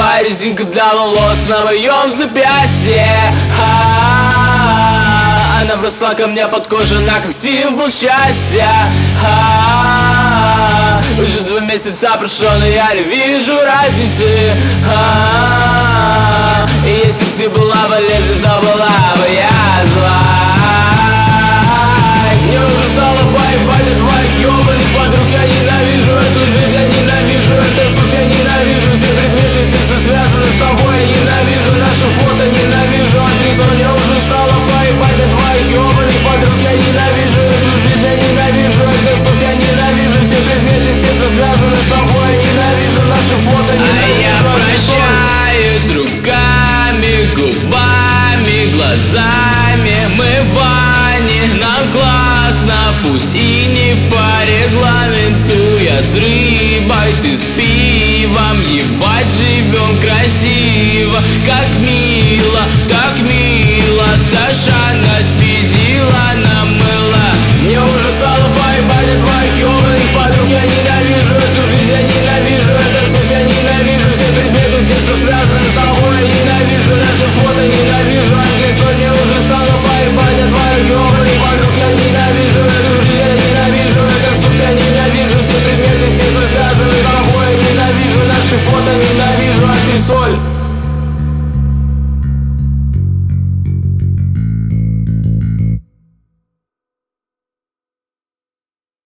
твоя резинка для волос на моем запястье. Она вросла ко мне под кожу, она как символ счастья. Уже 2 месяца прошло, но я не вижу разницы. И если б ты была болезнь, то была бы я зла. Мне уже стало поебать от твоих ёбаных подруг. Я ненавижу эту жизнь, я ненавижу этот звук, я ненавижу все предметы, те, что связаны с тобой. Я ненавижу наши фото, ненавижу адрес. Мне уже стало поебать от твоих ёбаных подруг. Я ненавижу эту жизнь, я ненавижу этот звук, я ненавижу все предметы, те, что связаны с тобой. Я ненавижу наши фото, ненавижу я прощаюсь руками, губами, глазами. Мы в бане, нам классно, пусть и не по регламенту. Я с рыбой, ты с пивом, ебать, живем красиво. Как мило, так мило, Саша нас пиздила, намыла. Мне уже стало поебать от твоих ёбаных подруг. Я ненавижу эту жизнь, я ненавижу этот звук, я ненавижу все предметы, те, что связаны с тобой. Я ненавижу наши фото, ненавижу адрес. Мне уже стало поебать от твоих ёбаных подруг. Я ненавижу эту жизнь, я ненавижу этот звук, я ненавижу все предметы, те, что связаны с тобой. Я ненавижу наши фото, ненавижу адресоль.